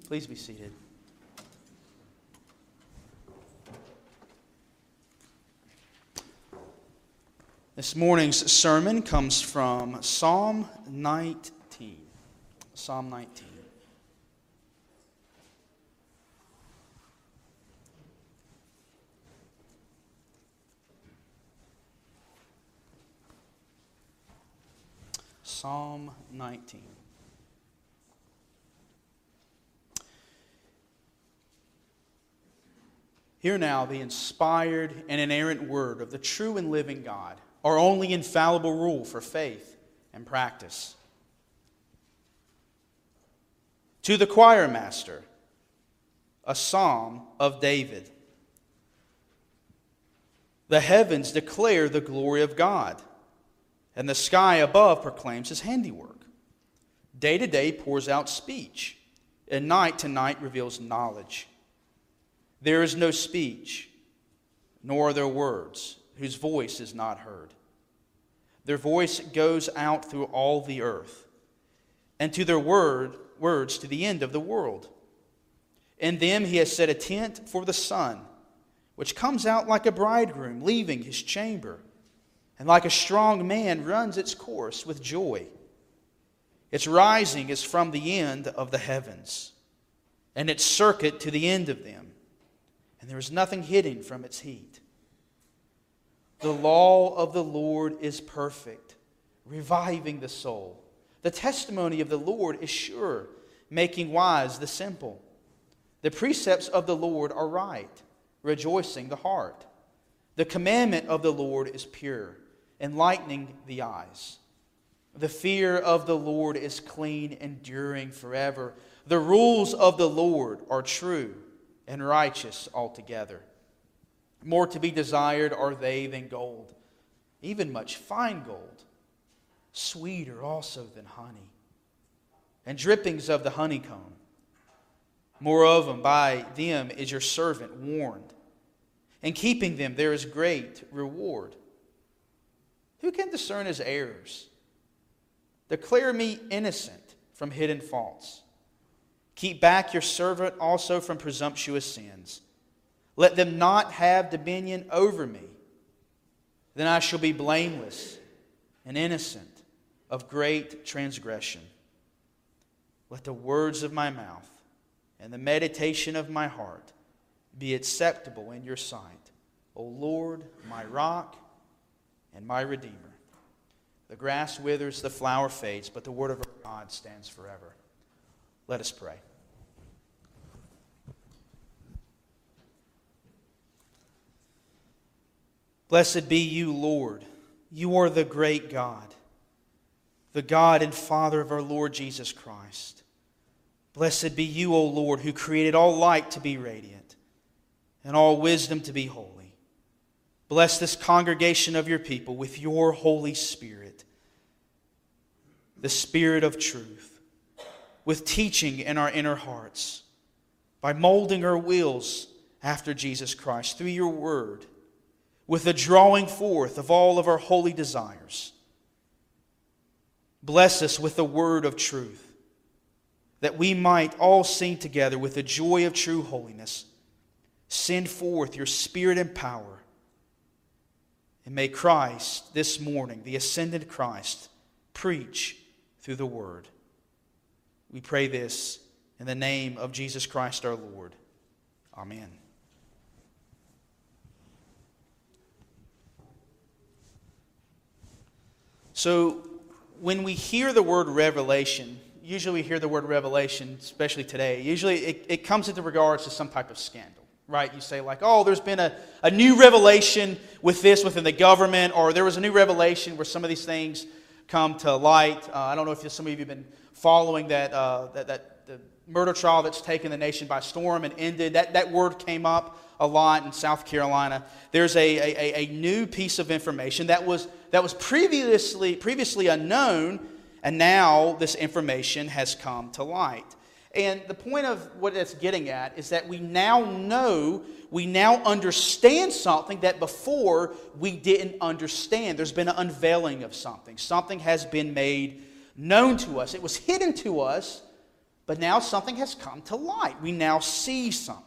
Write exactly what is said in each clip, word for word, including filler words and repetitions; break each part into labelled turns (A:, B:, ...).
A: Please be seated. This morning's sermon comes from Psalm nineteen. Psalm nineteen. Psalm nineteen. Hear now the inspired and inerrant word of the true and living God, our only infallible rule for faith and practice. To the choir master, a psalm of David. The heavens declare the glory of God, and the sky above proclaims His handiwork. Day to day pours out speech, and night to night reveals knowledge. There is no speech, nor are there words, whose voice is not heard. Their voice goes out through all the earth, and to their word words to the end of the world. In them He has set a tent for the sun, which comes out like a bridegroom leaving his chamber, and like a strong man runs its course with joy. Its rising is from the end of the heavens, and its circuit to the end of them. And there is nothing hidden from its heat. The law of the Lord is perfect, reviving the soul. The testimony of the Lord is sure, making wise the simple. The precepts of the Lord are right, rejoicing the heart. The commandment of the Lord is pure, enlightening the eyes. The fear of the Lord is clean, enduring forever. The rules of the Lord are true and righteous altogether. More to be desired are they than gold, even much fine gold, sweeter also than honey, and drippings of the honeycomb. Moreover, by them is your servant warned. In keeping them there is great reward. Who can discern his errors? Declare me innocent from hidden faults. Keep back your servant also from presumptuous sins. Let them not have dominion over me. Then I shall be blameless and innocent of great transgression. Let the words of my mouth and the meditation of my heart be acceptable in your sight, O Lord, my rock and my redeemer. The grass withers, the flower fades, but the word of our God stands forever. Let us pray. Blessed be you, Lord. You are the great God, the God and Father of our Lord Jesus Christ. Blessed be you, O Lord, who created all light to be radiant and all wisdom to be holy. Bless this congregation of your people with your Holy Spirit, the Spirit of truth, with teaching in our inner hearts, by molding our wills after Jesus Christ through your word, with the drawing forth of all of our holy desires. Bless us with the word of truth, that we might all sing together with the joy of true holiness. Send forth your Spirit and power, and may Christ this morning, the ascended Christ, preach through the word. We pray this in the name of Jesus Christ our Lord. Amen. So, when we hear the word revelation, usually we hear the word revelation, especially today, usually it, it comes into regards to some type of scandal, right? You say like, oh, there's been a, a new revelation with this within the government, or there was a new revelation where some of these things come to light. Uh, I don't know if some of you have been following that, uh, that, that the murder trial that's taken the nation by storm and ended. That, that word came up a lot in South Carolina. There's a, a, a new piece of information that was that was previously previously unknown, and now this information has come to light. And the point of what it's getting at is that we now know, we now understand something that before we didn't understand. There's been an unveiling of something. Something has been made known to us. It was hidden to us, But now something has come to light. We now see something.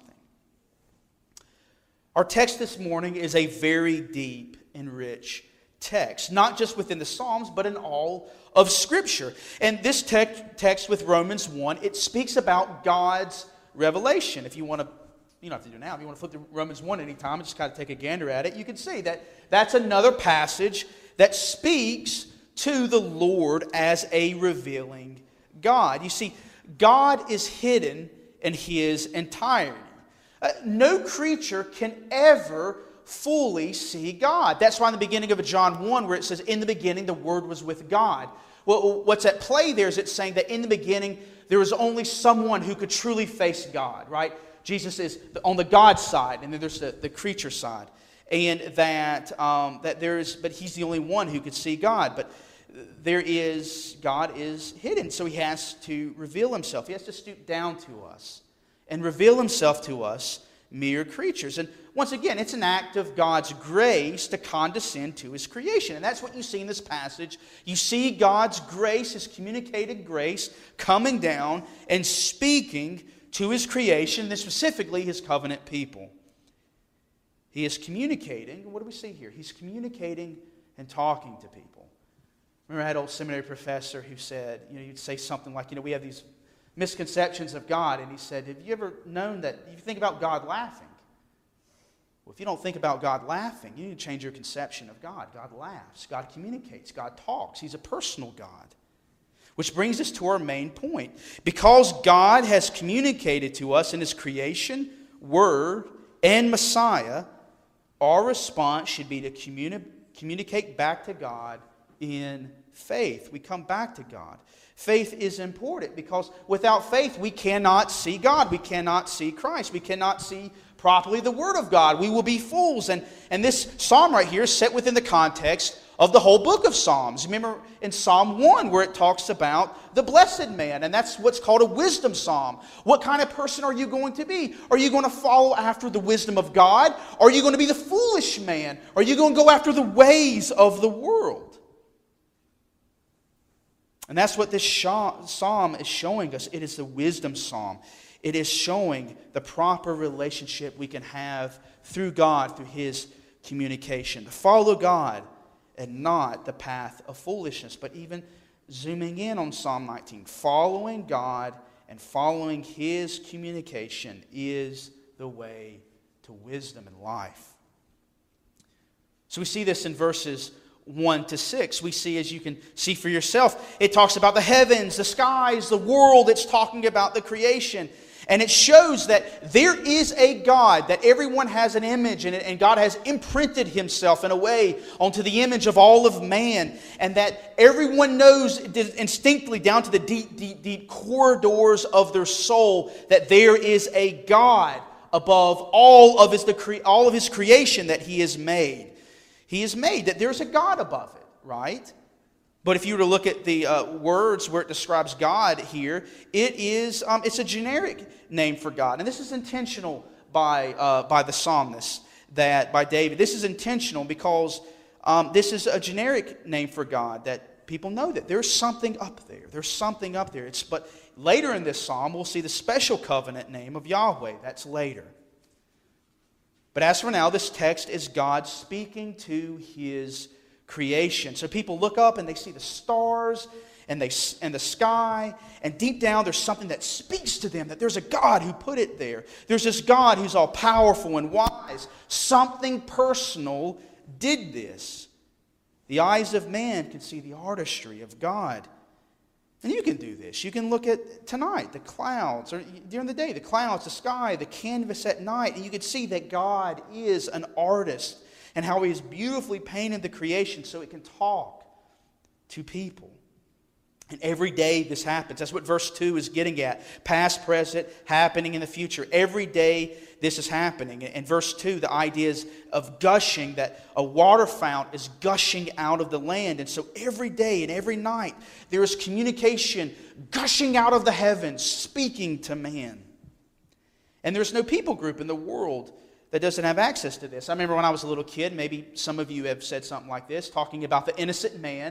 A: Our text this morning is a very deep and rich text, not just within the Psalms, but in all of Scripture. And this te- text with Romans one, it speaks about God's revelation. If you want to, you don't have to do it now. If you want to flip to Romans one anytime and just kind of take a gander at it, you can see that that's another passage that speaks to the Lord as a revealing God. You see, God is hidden in His entirety. Uh, no creature can ever fully see God. That's why in the beginning of John one, where it says, in the beginning the Word was with God. Well, what's at play there is it's saying that in the beginning there was only someone who could truly face God, right? Jesus is on the God side, and then there's the, the creature side. And that, um, that there is, but He's the only one who could see God. But there is, God is hidden, so He has to reveal Himself. He has to stoop down to us and reveal Himself to us, mere creatures. And once again, it's an act of God's grace to condescend to His creation. And that's what you see in this passage. You see God's grace, His communicated grace, coming down and speaking to His creation, and specifically His covenant people. He is communicating. What do we see here? He's communicating and talking to people. Remember, I had an old seminary professor who said, you know, you'd say something like, you know, we have these misconceptions of God. And he said, have you ever known that if you think about God laughing? Well, if you don't think about God laughing, you need to change your conception of God. God laughs. God communicates. God talks. He's a personal God. Which brings us to our main point. Because God has communicated to us in His creation, Word, and Messiah, our response should be to communi- communicate back to God in faith. We come back to God. Faith is important because without faith we cannot see God. We cannot see Christ. We cannot see properly the Word of God. We will be fools. And, and this psalm right here is set within the context of the whole book of Psalms. Remember in Psalm one where it talks about the blessed man, and that's what's called a wisdom psalm. What kind of person are you going to be? Are you going to follow after the wisdom of God? Are you going to be the foolish man? Are you going to go after the ways of the world? And that's what this psalm is showing us. It is the wisdom psalm. It is showing the proper relationship we can have through God, through His communication. To follow God and not the path of foolishness. But even zooming in on Psalm nineteen, following God and following His communication is the way to wisdom and life. So we see this in verses one to six. We see, as you can see for yourself, it talks about the heavens, the skies, the world. It's talking about the creation. And it shows that there is a God, that everyone has an image in it, and God has imprinted Himself in a way onto the image of all of man, and that everyone knows instinctively down to the deep, deep, deep corridors of their soul that there is a God above all of His, all of His creation that He has made. He has made that there's a God above it, right? But if you were to look at the uh, words where it describes God here, it is um, it's a generic name for God. And this is intentional by uh, by the psalmist, that by David. This is intentional because um, this is a generic name for God, that people know that there's something up there. There's something up there. It's but later in this psalm, we'll see the special covenant name of Yahweh. That's later. But as for now, this text is God speaking to His creation. So people look up and they see the stars and they and the sky, and deep down there's something that speaks to them, that there's a God who put it there. There's this God who's all powerful and wise. Something personal did this. The eyes of man can see the artistry of God. And you can do this. You can look at tonight, the clouds, or during the day, the clouds, the sky, the canvas at night, and you can see that God is an artist and how He has beautifully painted the creation so it can talk to people. And every day this happens. That's what verse two is getting at. Past, present, happening in the future. Every day this is happening. And verse two, the idea is of gushing, that a water fount is gushing out of the land. And so every day and every night there is communication gushing out of the heavens, speaking to man. And there's no people group in the world that doesn't have access to this. I remember when I was a little kid, maybe some of you have said something like this, talking about the innocent man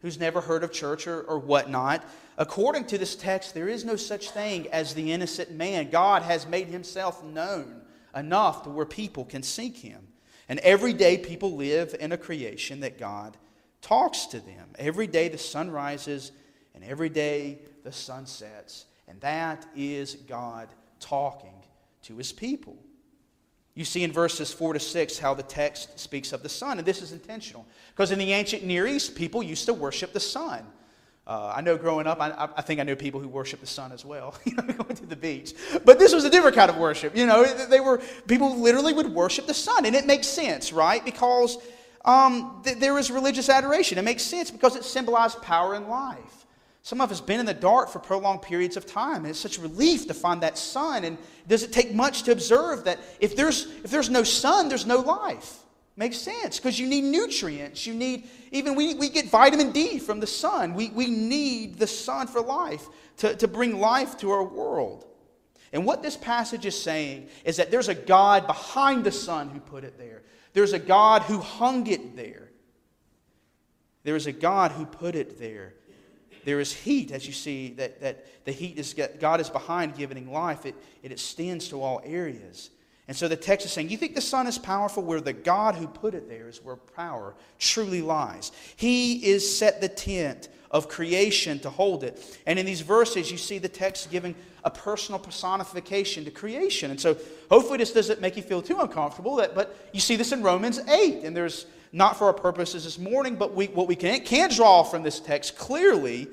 A: who's never heard of church or, or whatnot, according to this text, there is no such thing as the innocent man. God has made himself known enough to where people can seek him. And every day people live in a creation that God talks to them. Every day the sun rises and every day the sun sets. And that is God talking to his people. You see in verses four to six how the text speaks of the sun. And this is intentional. Because in the ancient Near East, people used to worship the sun. Uh, I know growing up, I, I think I knew people who worship the sun as well, you know, going to the beach. But this was a different kind of worship. You know, they were people literally would worship the sun, and it makes sense, right? Because um, th- there is religious adoration. It makes sense because it symbolized power and life. Some of us have been in the dark for prolonged periods of time, and it's such relief to find that sun. And does it take much to observe that if there's if there's no sun, there's no life? Makes sense, because you need nutrients. You need, even we, we get vitamin D from the sun. We, we need the sun for life, to, to bring life to our world. And what this passage is saying is that there's a God behind the sun who put it there. There's a God who hung it there. There is a God who put it there. There is heat, as you see, that, that the heat is, God is behind giving life. It, it extends to all areas. And so the text is saying, you think the sun is powerful? Where the God who put it there is where power truly lies. He is set the tent of creation to hold it. And in these verses, you see the text giving a personal personification to creation. And so hopefully this doesn't make you feel too uncomfortable. That, but you see this in Romans eight. And there's, not for our purposes this morning, but we, what we can, can draw from this text clearly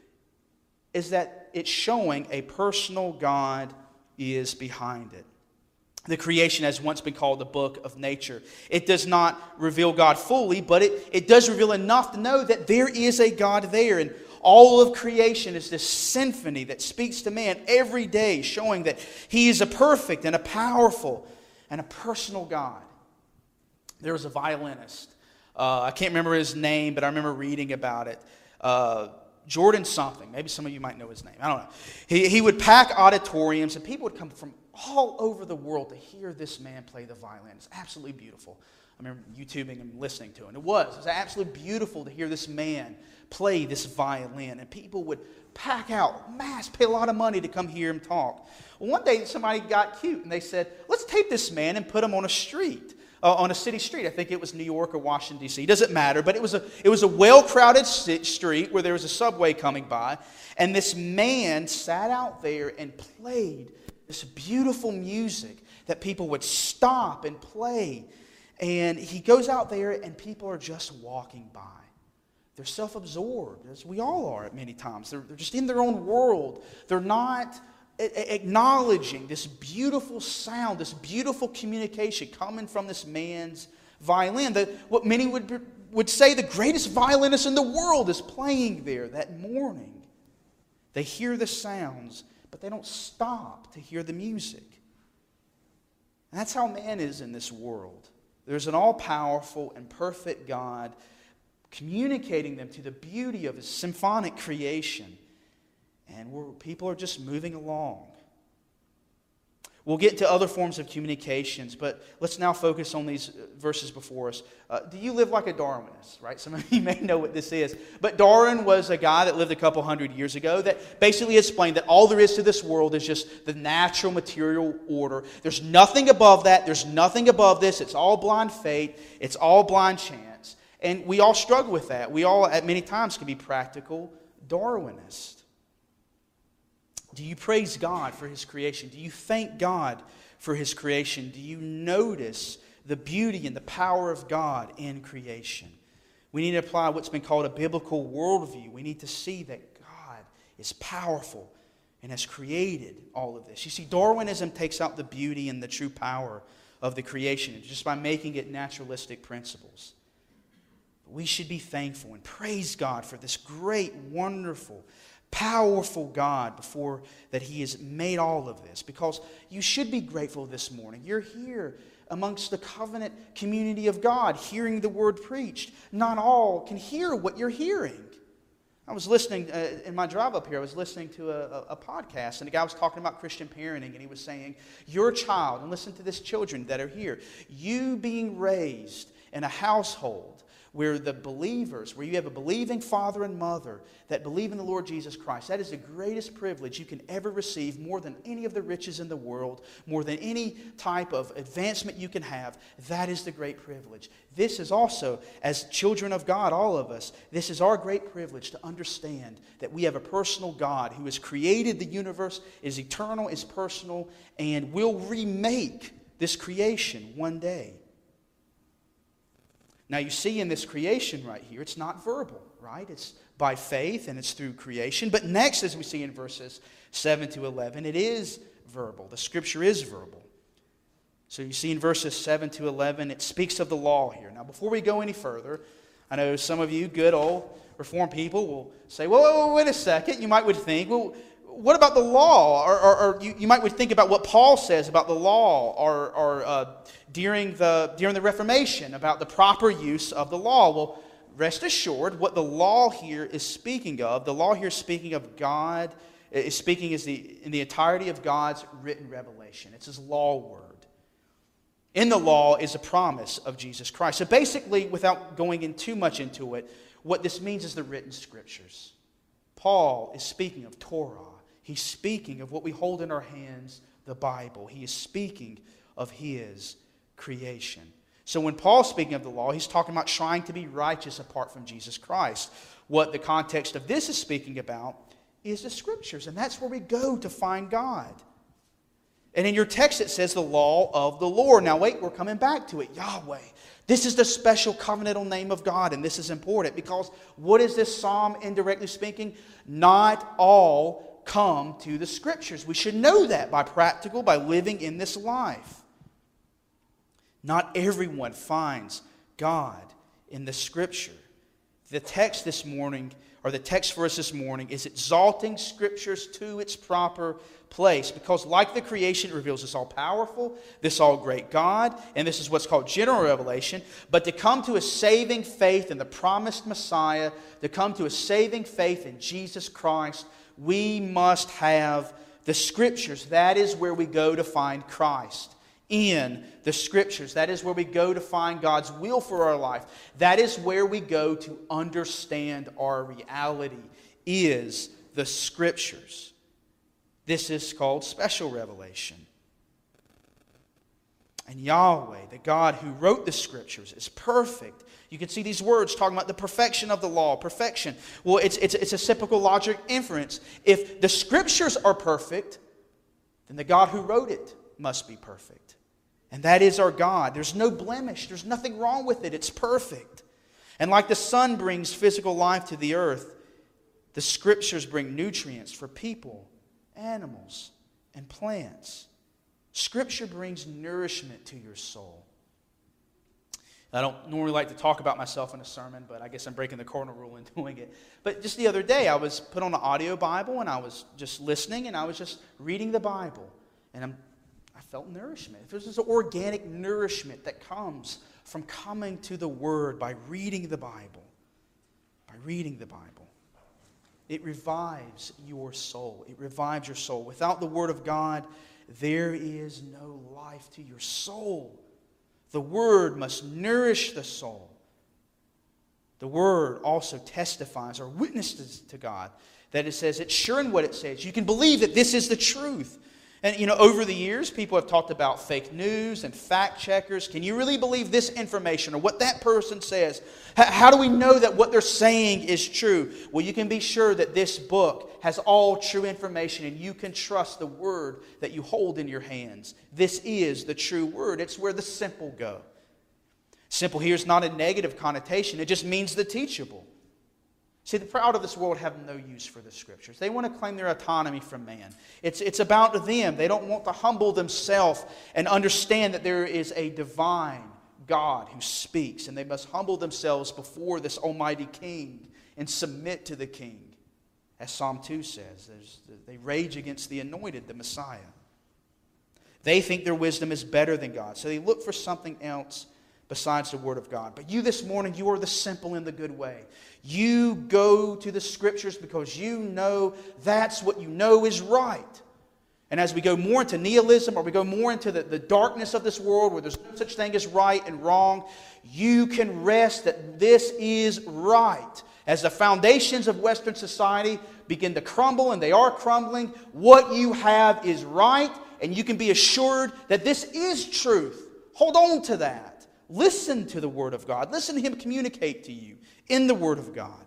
A: is that it's showing a personal God is behind it. The creation has once been called the book of nature. It does not reveal God fully, but it, it does reveal enough to know that there is a God there. And all of creation is this symphony that speaks to man every day, showing that he is a perfect and a powerful and a personal God. There was a violinist. Uh, I can't remember his name, but I remember reading about it. Uh, Jordan something. Maybe some of you might know his name. I don't know. He, he would pack auditoriums, and people would come from all over the world to hear this man play the violin. It's absolutely beautiful. I remember YouTubing and listening to it. And it was. It was absolutely beautiful to hear this man play this violin. And people would pack out, mass, pay a lot of money to come hear him talk. Well, one day somebody got cute, and they said, let's take this man and put him on a street. Uh, on a city street. I think it was New York or Washington, D C Doesn't matter, but it was a it was a well-crowded street where there was a subway coming by, and this man sat out there and played this beautiful music that people would stop and play. And he goes out there, and people are just walking by. They're self-absorbed, as we all are at many times. They're, they're just in their own world. They're not acknowledging this beautiful sound, this beautiful communication coming from this man's violin. The, what many would, would say the greatest violinist in the world is playing there that morning. They hear the sounds, but they don't stop to hear the music. And that's how man is in this world. There's an all-powerful and perfect God communicating them to the beauty of his symphonic creation. And we're, people are just moving along. We'll get to other forms of communications, but let's now focus on these verses before us. Uh, do you live like a Darwinist, right? Some of you may know what this is. But Darwin was a guy that lived a couple hundred years ago that basically explained that all there is to this world is just the natural material order. There's nothing above that. There's nothing above this. It's all blind fate. It's all blind chance. And we all struggle with that. We all, at many times, can be practical Darwinists. Do you praise God for his creation? Do you thank God for his creation? Do you notice the beauty and the power of God in creation? We need to apply what's been called a biblical worldview. We need to see that God is powerful and has created all of this. You see, Darwinism takes out the beauty and the true power of the creation just by making it naturalistic principles. We should be thankful and praise God for this great, wonderful, powerful God before that he has made all of this, because you should be grateful this morning. You're here amongst the covenant community of God, hearing the word preached. Not all can hear what you're hearing. I was listening, uh, in my drive up here, I was listening to a, a, a podcast, and the guy was talking about Christian parenting, and he was saying, your child, and listen to this, children that are here, you being raised in a household where the believers, where you have a believing father and mother that believe in the Lord Jesus Christ. That is the greatest privilege you can ever receive, more than any of the riches in the world, more than any type of advancement you can have. That is the great privilege. This is also, as children of God, all of us, this is our great privilege to understand that we have a personal God who has created the universe, is eternal, is personal, and will remake this creation one day. Now you see in this creation right here, it's not verbal, right? It's by faith and it's through creation. But next, as we see in verses seven to eleven, it is verbal. The Scripture is verbal. So you see in verses seven to eleven, it speaks of the law here. Now before we go any further, I know some of you good old Reformed people will say, well, whoa, whoa, wait a second. You might would think, well, what about the law? Or, or, or you, you might would think about what Paul says about the law, or, or uh, during the during the Reformation about the proper use of the law. Well, rest assured, what the law here is speaking of, the law here is speaking of God, is speaking is the in the entirety of God's written revelation. It's His law word. In the law is a promise of Jesus Christ. So basically, without going in too much into it, what this means is the written Scriptures. Paul is speaking of Torah. He's speaking of what we hold in our hands, the Bible. He is speaking of His creation. So when Paul's speaking of the law, he's talking about trying to be righteous apart from Jesus Christ. What the context of this is speaking about is the Scriptures, and that's where we go to find God. And in your text it says the law of the Lord. Now wait, we're coming back to it. Yahweh. This is the special covenantal name of God, and this is important because what is this psalm indirectly speaking? Not all come to the Scriptures. We should know that by practical, by living in this life. Not everyone finds God in the Scripture. The text this morning, or the text for us this morning, is exalting Scriptures to its proper place. Because like the creation, it reveals this all-powerful, this all-great God, and this is what's called general revelation. But to come to a saving faith in the promised Messiah, to come to a saving faith in Jesus Christ, we must have the Scriptures. That is where we go to find Christ. In the Scriptures. That is where we go to find God's will for our life. That is where we go to understand our reality, is the Scriptures. This is called special revelation. And Yahweh, the God who wrote the Scriptures, is perfect. You can see these words talking about the perfection of the law. Perfection. Well, it's, it's, it's a typical logic inference. If the Scriptures are perfect, then the God who wrote it must be perfect. And that is our God. There's no blemish. There's nothing wrong with it. It's perfect. And like the sun brings physical life to the earth, the Scriptures bring nutrients for people, animals, and plants. Scripture brings nourishment to your soul. I don't normally like to talk about myself in a sermon, but I guess I'm breaking the cardinal rule in doing it. But just the other day, I was put on an audio Bible, and I was just listening, and I was just reading the Bible. And I'm, I felt nourishment. There's this organic nourishment that comes from coming to the Word by reading the Bible. By reading the Bible. It revives your soul. It revives your soul. Without the Word of God, there is no life to your soul. The Word must nourish the soul. The Word also testifies or witnesses to God that it says it's sure in what it says. You can believe that this is the truth. And, you know, over the years, people have talked about fake news and fact checkers. Can you really believe this information or what that person says? H- how do we know that what they're saying is true? Well, you can be sure that this book has all true information, and you can trust the Word that you hold in your hands. This is the true Word. It's where the simple go. Simple here is not a negative connotation. It just means the teachable. See, the proud of this world have no use for the Scriptures. They want to claim their autonomy from man. It's, it's about them. They don't want to humble themselves and understand that there is a divine God who speaks, and they must humble themselves before this almighty King and submit to the King. As Psalm two says, they rage against the anointed, the Messiah. They think their wisdom is better than God, so they look for something else besides the Word of God. But you this morning, you are the simple in the good way. You go to the Scriptures because you know that's what you know is right. And as we go more into nihilism, or we go more into the, the darkness of this world where there's no such thing as right and wrong, you can rest that this is right. As the foundations of Western society begin to crumble, and they are crumbling, what you have is right, and you can be assured that this is truth. Hold on to that. Listen to the Word of God. Listen to Him communicate to you in the Word of God.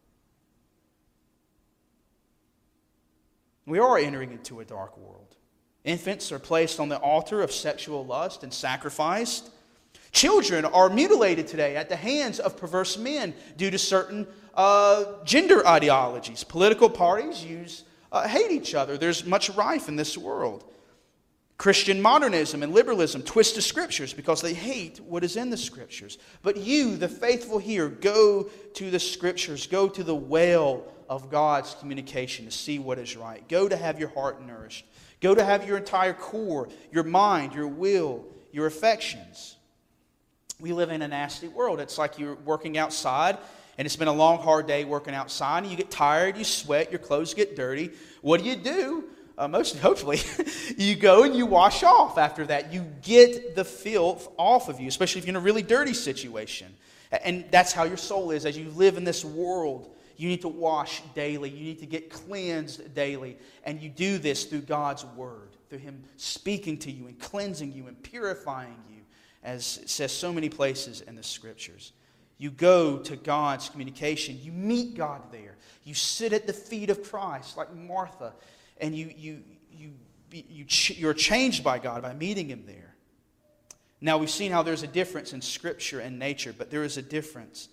A: We are entering into a dark world. Infants are placed on the altar of sexual lust and sacrificed. Children are mutilated today at the hands of perverse men due to certain uh, gender ideologies. Political parties use uh, hate each other. There's much rife in this world. Christian modernism and liberalism twist the Scriptures because they hate what is in the Scriptures. But you, the faithful here, go to the Scriptures. Go to the well of God's communication to see what is right. Go to have your heart nourished. Go to have your entire core, your mind, your will, your affections. We live in a nasty world. It's like you're working outside, and it's been a long, hard day working outside, and you get tired, you sweat, your clothes get dirty. What do you do? Uh, most hopefully, you go and you wash off after that. You get the filth off of you, especially if you're in a really dirty situation. And that's how your soul is. As you live in this world, you need to wash daily. You need to get cleansed daily. And you do this through God's Word, through Him speaking to you and cleansing you and purifying you, as it says so many places in the Scriptures. You go to God's communication. You meet God there. You sit at the feet of Christ like Martha. And you, you, you, you, you're changed by God by meeting Him there. Now, we've seen how there's a difference in Scripture and nature, but there is a difference.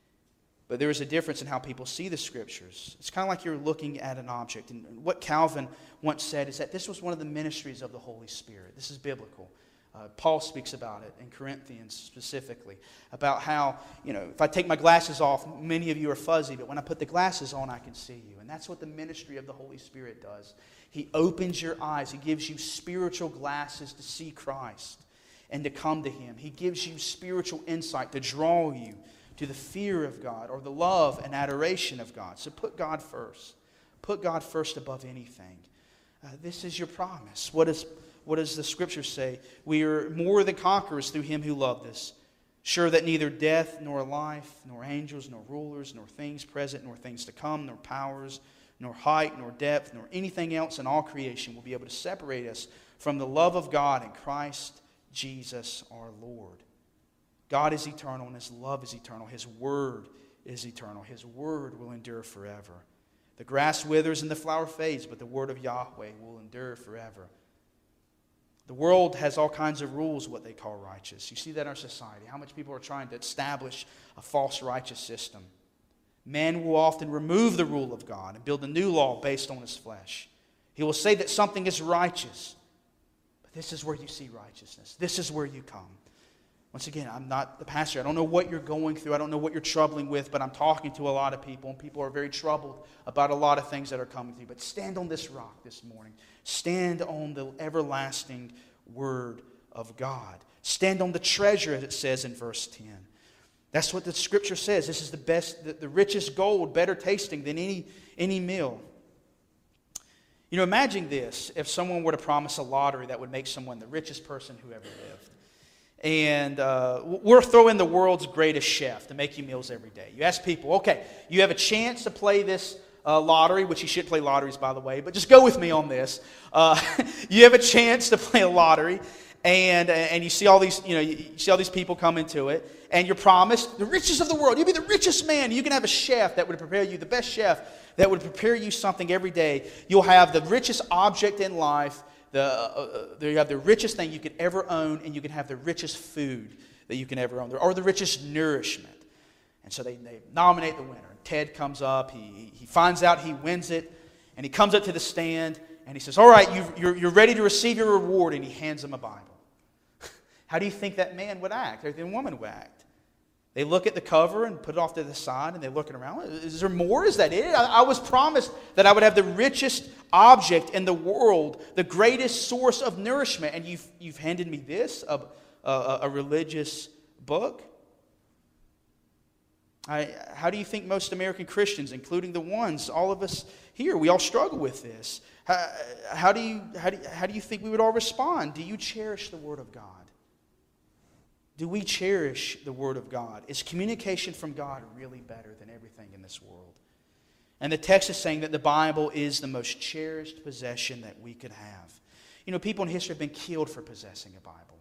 A: But there is a difference in how people see the Scriptures. It's kind of like you're looking at an object. And what Calvin once said is that this was one of the ministries of the Holy Spirit. This is biblical. Uh, Paul speaks about it in Corinthians specifically, about how, you know, if I take my glasses off, many of you are fuzzy, but when I put the glasses on, I can see you. And that's what the ministry of the Holy Spirit does. He opens your eyes. He gives you spiritual glasses to see Christ and to come to Him. He gives you spiritual insight to draw you to the fear of God or the love and adoration of God. So put God first. Put God first above anything. Uh, this is your promise. What is What does the Scripture say? We are more than conquerors through Him who loved us. Sure that neither death, nor life, nor angels, nor rulers, nor things present, nor things to come, nor powers, nor height, nor depth, nor anything else in all creation will be able to separate us from the love of God in Christ Jesus our Lord. God is eternal, and His love is eternal. His Word is eternal. His Word will endure forever. The grass withers and the flower fades, but the Word of Yahweh will endure forever. The world has all kinds of rules, what they call righteous. You see that in our society, how much people are trying to establish a false righteous system. Man will often remove the rule of God and build a new law based on his flesh. He will say that something is righteous, but this is where you see righteousness. This is where you come. Once again, I'm not the pastor. I don't know what you're going through. I don't know what you're troubling with, but I'm talking to a lot of people, and people are very troubled about a lot of things that are coming to you. But stand on this rock this morning. Stand on the everlasting Word of God. Stand on the treasure, as it says in verse ten. That's what the Scripture says. This is the best, the, the richest gold, better tasting than any, any meal. You know, imagine this, if someone were to promise a lottery that would make someone the richest person who ever lived. And uh, we're throwing the world's greatest chef to make you meals every day. You ask people, okay, you have a chance to play this uh, lottery, which you should play lotteries, by the way, but just go with me on this. Uh, you have a chance to play a lottery, and and you see all these, you know, you see all these people come into it, and you're promised the riches of the world. You'll be the richest man. You can have a chef that would prepare you, the best chef that would prepare you something every day. You'll have the richest object in life. The, uh, uh, you have the richest thing you could ever own, and you can have the richest food that you can ever own, or the richest nourishment. And so they, they nominate the winner. Ted comes up, he, he finds out he wins it, and he comes up to the stand, and he says, all right, you, you're, you're ready to receive your reward, and he hands him a Bible. How do you think that man would act, or the woman would act? They look at the cover and put it off to the side, and they're looking around. Is there more? Is that it? I, I was promised that I would have the richest object in the world, the greatest source of nourishment, and you've, you've handed me this, a, a, a religious book? I, how do you think most American Christians, including the ones, all of us here, we all struggle with this? How, how, do you, how, do, how do you think we would all respond? Do you cherish the Word of God? Do we cherish the Word of God? Is communication from God really better than everything in this world? And the text is saying that the Bible is the most cherished possession that we could have. You know, people in history have been killed for possessing a Bible.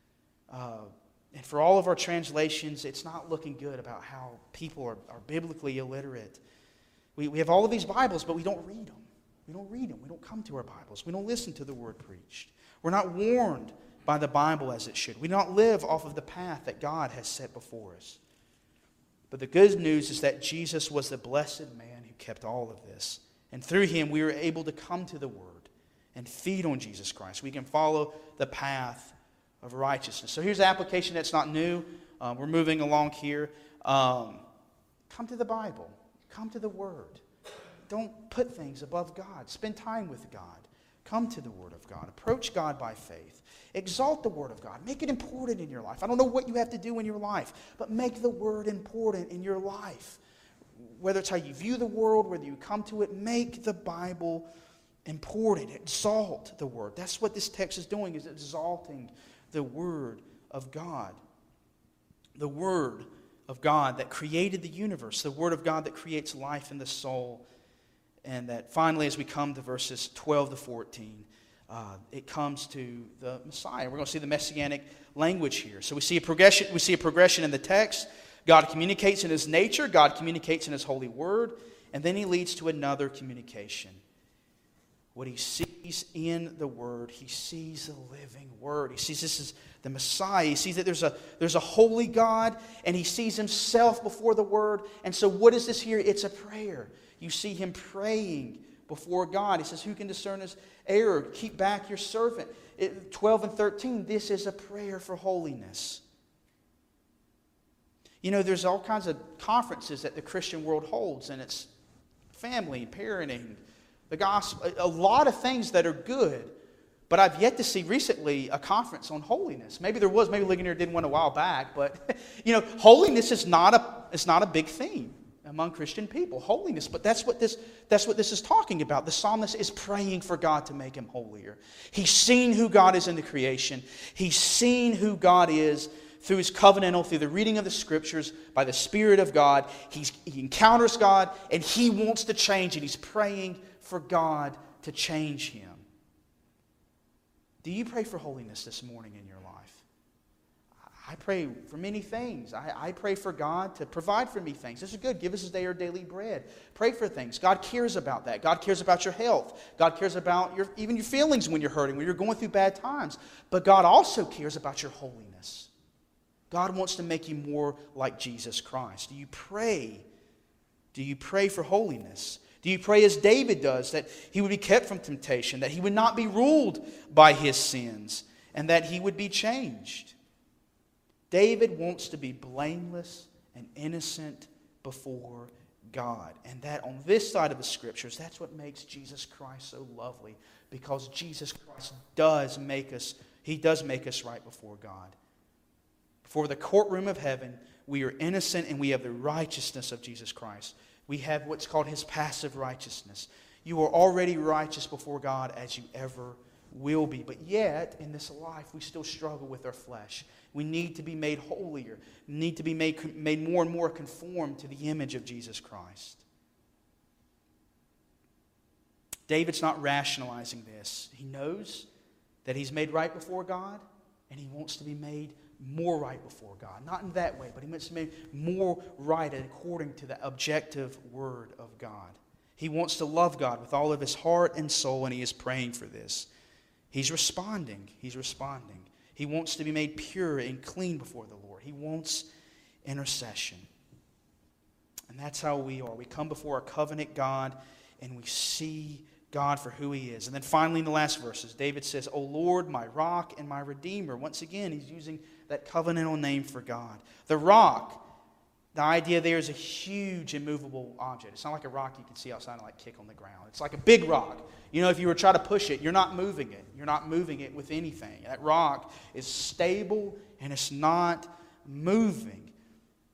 A: Uh, and for all of our translations, it's not looking good about how people are, are biblically illiterate. We, we have all of these Bibles, but we don't read them. We don't read them. We don't come to our Bibles. We don't listen to the Word preached. We're not warned by the Bible as it should. We do not live off of the path that God has set before us. But the good news is that Jesus was the blessed man who kept all of this. And through Him, we were able to come to the Word and feed on Jesus Christ. We can follow the path of righteousness. So here's an application that's not new. Um, we're moving along here. Um, come to the Bible. Come to the Word. Don't put things above God. Spend time with God. Come to the Word of God. Approach God by faith. Exalt the Word of God. Make it important in your life. I don't know what you have to do in your life, but make the Word important in your life. Whether it's how you view the world, whether you come to it, make the Bible important. Exalt the Word. That's what this text is doing, is exalting the Word of God. The Word of God that created the universe. The Word of God that creates life in the soul. And that finally, as we come to verses twelve to fourteen, uh, it comes to the Messiah. We're going to see the messianic language here. So we see a progression. We see a progression in the text. God communicates in His nature. God communicates in His holy Word, and then He leads to another communication. What He sees in the Word, He sees the living Word. He sees this is the Messiah. He sees that there's a there's a holy God, and He sees Himself before the Word. And so, what is this here? It's a prayer. You see Him praying before God. He says, who can discern His error? Keep back your servant. It, twelve and thirteen, this is a prayer for holiness. You know, there's all kinds of conferences that the Christian world holds, and it's family, parenting, the gospel, a lot of things that are good. But I've yet to see recently a conference on holiness. Maybe there was, maybe Ligonier did one a while back, but you know, holiness is not a it's not a big theme among Christian people, holiness. But that's what this that's what this is talking about. The psalmist is praying for God to make him holier. He's seen who God is in the creation. He's seen who God is through His covenantal, through the reading of the Scriptures, by the Spirit of God. He's, he encounters God, and he wants to change, and he's praying for God to change him. Do you pray for holiness this morning in your life? I pray for many things. I, I pray for God to provide for me things. This is good. Give us this day our daily bread. Pray for things. God cares about that. God cares about your health. God cares about your even your feelings when you're hurting, when you're going through bad times. But God also cares about your holiness. God wants to make you more like Jesus Christ. Do you pray? Do you pray for holiness? Do you pray as David does, that he would be kept from temptation, that he would not be ruled by his sins, and that he would be changed? David wants to be blameless and innocent before God. And that on this side of the Scriptures, that's what makes Jesus Christ so lovely, because Jesus Christ does make us, He does make us right before God. Before the courtroom of heaven, we are innocent and we have the righteousness of Jesus Christ. We have what's called His passive righteousness. You are already righteous before God as you ever will be. But yet, in this life, we still struggle with our flesh. We need to be made holier. We need to be made, made more and more conformed to the image of Jesus Christ. David's not rationalizing this. He knows that he's made right before God, and he wants to be made more right before God. Not in that way, but he wants to be made more right according to the objective Word of God. He wants to love God with all of his heart and soul, and he is praying for this. He's responding. He's responding. He wants to be made pure and clean before the Lord. He wants intercession. And that's how we are. We come before our covenant God, and we see God for who He is. And then finally in the last verses, David says, O Lord, my rock and my redeemer. Once again, he's using that covenantal name for God. The rock, the idea there is a huge immovable object. It's not like a rock you can see outside and like kick on the ground. It's like a big rock. You know, if you were to try to push it, you're not moving it. You're not moving it with anything. That rock is stable and it's not moving.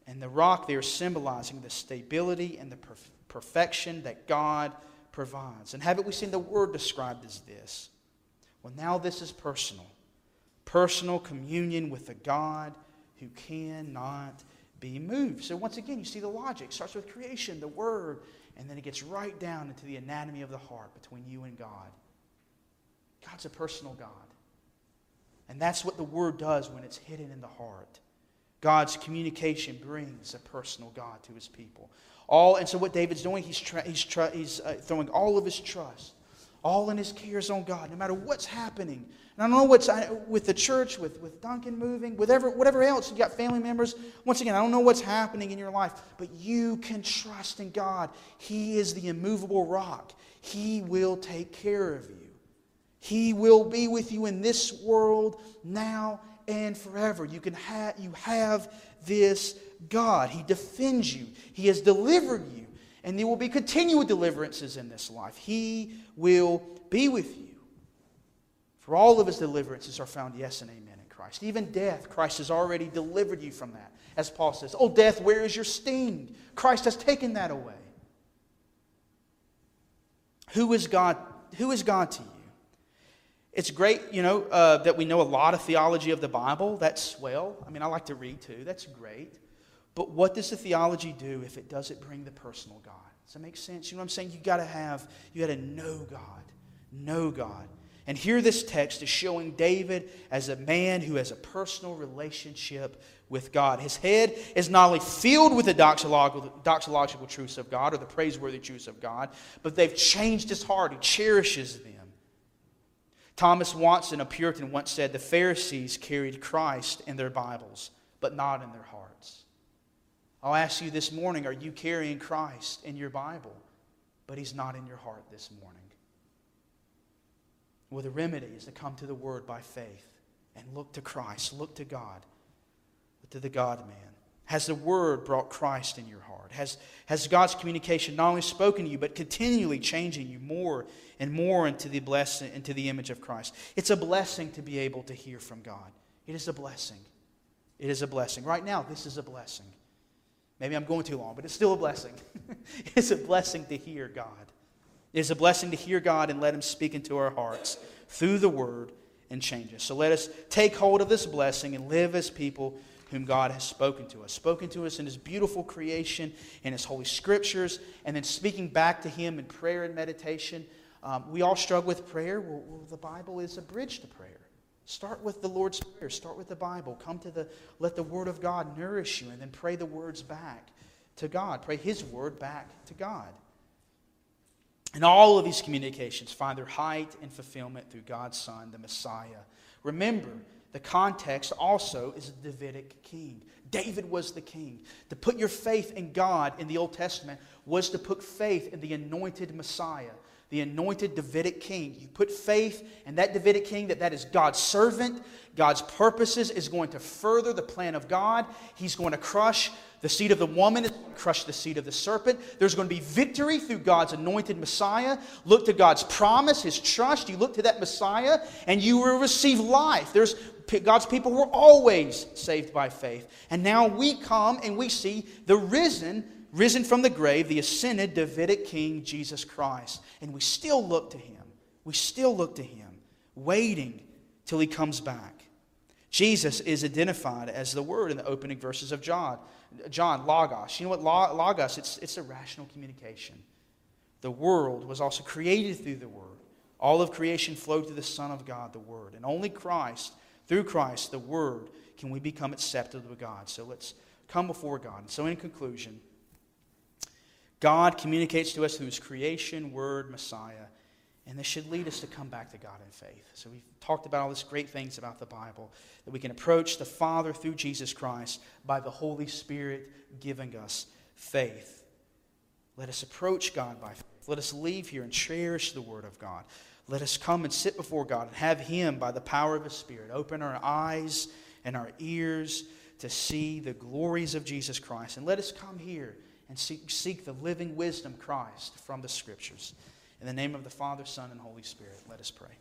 A: And the rock there is symbolizing the stability and the perf- perfection that God provides. And haven't we seen the word described as this? Well, now this is personal. Personal communion with a God who cannot be moved. So once again, you see the logic. It starts with creation, the word, and then it gets right down into the anatomy of the heart between you and God. God's a personal God. And that's what the word does when it's hidden in the heart. God's communication brings a personal God to his people. All and so what David's doing, he's tra- he's, tra- he's uh, throwing all of his trust, all in his cares on God, no matter what's happening. And I don't know what's I, with the church, with, with Duncan moving, whatever, whatever else. You got family members. Once again, I don't know what's happening in your life, but you can trust in God. He is the immovable rock. He will take care of you. He will be with you in this world now and forever. You can have you have this God. He defends you. He has delivered you. And there will be continual deliverances in this life. He will be with you. For all of his deliverances are found yes and amen in Christ. Even death, Christ has already delivered you from that. As Paul says, "Oh death, where is your sting?" Christ has taken that away. Who is God? Who is God to you? It's great, you know, uh, that we know a lot of theology of the Bible. That's swell. I mean, I like to read too. That's great. But what does the theology do if it doesn't bring the personal God? Does that make sense? You know what I'm saying? You got to have, you got to know God. Know God. And here this text is showing David as a man who has a personal relationship with God. His head is not only filled with the doxological, doxological truths of God or the praiseworthy truths of God, but they've changed his heart. He cherishes them. Thomas Watson, a Puritan, once said, the Pharisees carried Christ in their Bibles, but not in their hearts. I'll ask you this morning, are you carrying Christ in your Bible, but He's not in your heart this morning? Well, the remedy is to come to the Word by faith and look to Christ, look to God, look to the God-man. Has the Word brought Christ in your heart? Has, has God's communication not only spoken to you, but continually changing you more and more into the blessing, into the image of Christ? It's a blessing to be able to hear from God. It is a blessing. It is a blessing. Right now, this is a blessing. Maybe I'm going too long, but it's still a blessing. It's a blessing to hear God. It is a blessing to hear God and let Him speak into our hearts through the Word and change us. So let us take hold of this blessing and live as people whom God has spoken to us. Spoken to us in His beautiful creation, in His holy Scriptures, and then speaking back to Him in prayer and meditation. Um, we all struggle with prayer. Well, well, the Bible is a bridge to prayer. Start with the Lord's Prayer. Start with the Bible. Come to the, let the Word of God nourish you, and then pray the words back to God. Pray His Word back to God. And all of these communications find their height and fulfillment through God's Son, the Messiah. Remember, the context also is a Davidic king. David was the king. To put your faith in God in the Old Testament was to put faith in the anointed Messiah, the anointed Davidic king. You put faith in that Davidic king, that that is God's servant. God's purposes is going to further the plan of God. He's going to crush the seed of the woman, is going to crush the seed of the serpent. There's going to be victory through God's anointed Messiah. Look to God's promise, His trust. You look to that Messiah and you will receive life. There's God's people were always saved by faith. And now we come and we see the risen, risen from the grave, the ascended Davidic king, Jesus Christ. And we still look to Him. We still look to Him, waiting till He comes back. Jesus is identified as the Word in the opening verses of John. John, Logos. You know what? Logos, it's, it's a rational communication. The world was also created through the Word. All of creation flowed through the Son of God, the Word. And only Christ, through Christ, the Word, can we become acceptable to God. So let's come before God. And so in conclusion, God communicates to us through His creation, Word, Messiah. And this should lead us to come back to God in faith. So we've talked about all these great things about the Bible, that we can approach the Father through Jesus Christ by the Holy Spirit giving us faith. Let us approach God by faith. Let us leave here and cherish the Word of God. Let us come and sit before God and have Him, by the power of His Spirit, open our eyes and our ears to see the glories of Jesus Christ. And let us come here and seek, seek the living wisdom, Christ, from the Scriptures. In the name of the Father, Son, and Holy Spirit, let us pray.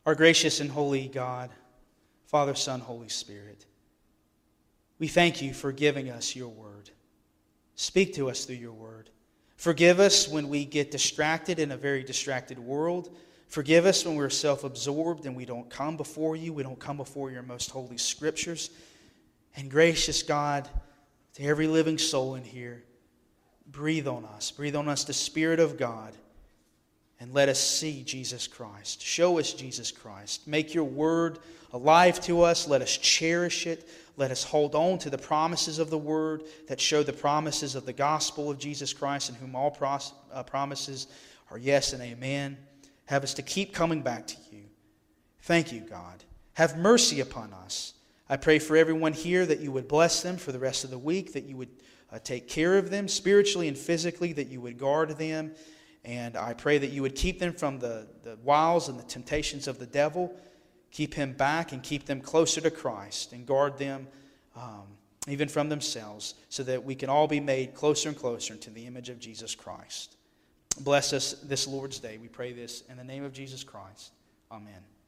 A: Our gracious and holy God, Father, Son, Holy Spirit, we thank you for giving us your word. Speak to us through your word. Forgive us when we get distracted in a very distracted world. Forgive us when we're self-absorbed and we don't come before you. We don't come before your most holy scriptures. And gracious God, to every living soul in here, breathe on us. Breathe on us the Spirit of God. And let us see Jesus Christ. Show us Jesus Christ. Make your word alive to us. Let us cherish it. Let us hold on to the promises of the word that show the promises of the gospel of Jesus Christ, in whom all pros- uh, promises are yes and amen. Have us to keep coming back to you. Thank you, God. Have mercy upon us. I pray for everyone here that you would bless them for the rest of the week, that you would uh, take care of them spiritually and physically, that you would guard them. And I pray that you would keep them from the, the wiles and the temptations of the devil. Keep him back and keep them closer to Christ and guard them um, even from themselves, so that we can all be made closer and closer to the image of Jesus Christ. Bless us this Lord's Day. We pray this in the name of Jesus Christ. Amen.